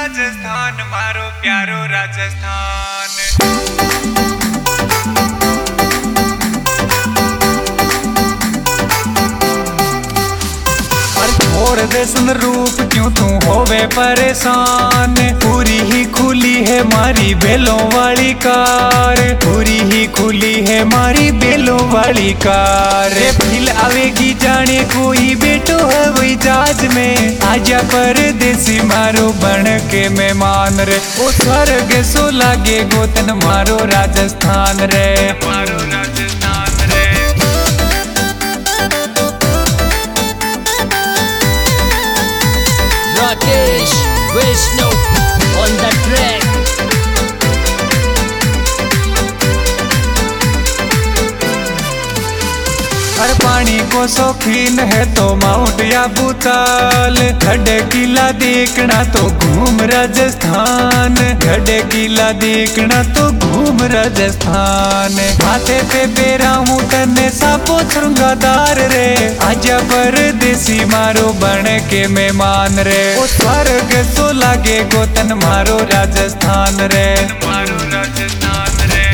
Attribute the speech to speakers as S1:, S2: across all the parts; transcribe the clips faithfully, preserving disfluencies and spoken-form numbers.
S1: राजस्थान मारो प्यारो राजस्थान। छोड़ दे सुन रूप क्यों तू होवे परेशान, पूरी ही खुली है मारी बेलों वाली कार, पूरी ही खुली है मारी बेलों वाली कार। फील आवेगी जाने कोई बेटो है वही जहाज में, आजा परदेसी मारो बन के मेहमान रे। ओ स्वर्ग सो लागे गोतन मारो राजस्थान रे, मारो राजस्थान रे।
S2: Rakesh Vishnu on the track.
S1: हर पानी को शौकीन है तो माउंट आबू चाल, खड़े किला देखना तो घूम राजस्थान, खड़े किला देखना तो घूम राजस्थान। माथे पे बेरा हूँ तने सापो श्रृंगादार रे, आजा परदेसी मारो बन के मेहमान रे। ओ स्वर्ग सो लागे गोतन मारो राजस्थान रे, मारो राजस्थान रे।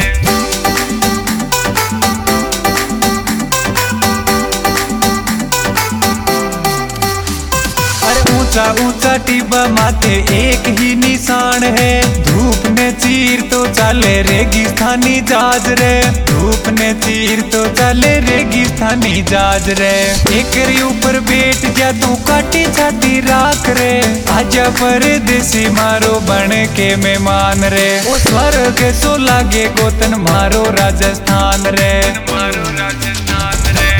S1: ऊंचा ऊंचा टिब्बा माथे एक ही निशान है, धूप ने चीर तो चले रेगिस्तानी जहाज रे, धूप ने चीर तो चले रेगिस्तानी जहाज रे। एकरी ऊपर बैठ जा तू काटी छाती राख रे, आजा परदेसी मारो बन के मेहमान रे। ओ स्वर्ग सो लागे गोतन मारो राजस्थान रे, मारो राजस्थान रे।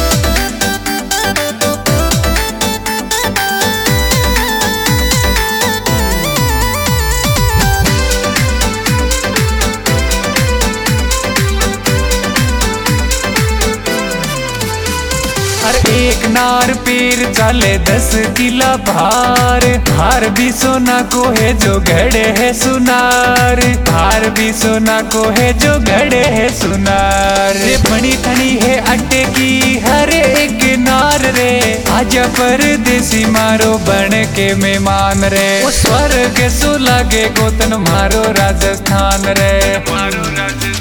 S1: एक नार पीर चले दस किला भार, हार भी सोना को है जो घड़े है सुनार, हार भी सोना को है जो घड़े है सुनार। रे बड़ी थनी है अट्टे की हर एक नार रे, आजा परदेसी मारो बन के मेहमान रे। ओ स्वर्ग सो लागे गोतन मारो राजस्थान रे, मारो राजस्थान।